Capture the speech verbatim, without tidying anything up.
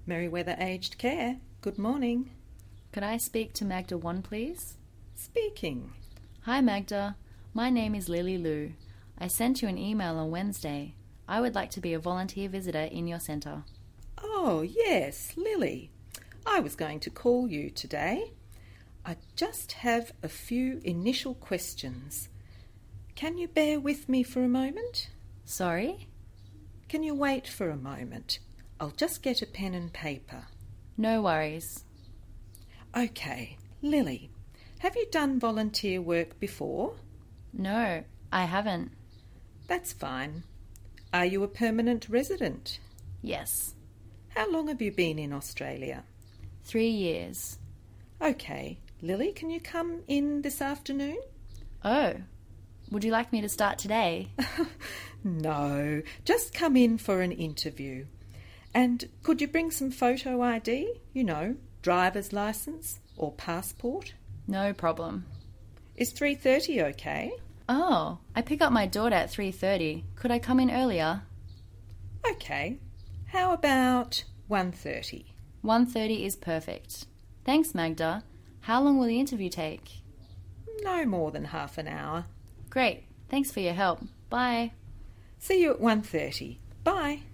Merriweather Aged Care. Good morning. Could I speak to Magda One, please? Speaking. Hi, Magda. My name is Lily Liu. I sent you an email on Wednesday. I would like to be a volunteer visitor in your centre. Oh, yes, Lily. I was going to call you today. I just have a few initial questions. Can you bear with me for a moment? Sorry? Can you wait for a moment? I'll just get a pen and paper. No worries. Okay, Lily, have you done volunteer work before? No, I haven't. That's fine. Are you a permanent resident? Yes. How long have you been in Australia? Three years. Okay, Lily, can you come in this afternoon? Oh, would you like me to start today? No, just come in for an interview. And could you bring some photo I D? You know, driver's licence or passport? No problem. Is three thirty okay? Oh, I pick up my daughter at three thirty. Could I come in earlier? Okay. How about one thirty? one thirty is perfect. Thanks, Magda. How long will the interview take? No more than half an hour. Great. Thanks for your help. Bye. See you at one thirty. Bye.